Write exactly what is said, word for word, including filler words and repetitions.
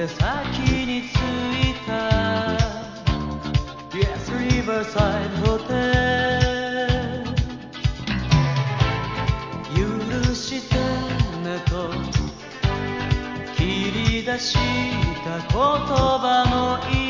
で先に着いた Yes, Riverside Hotel 許してねと切り出した言葉の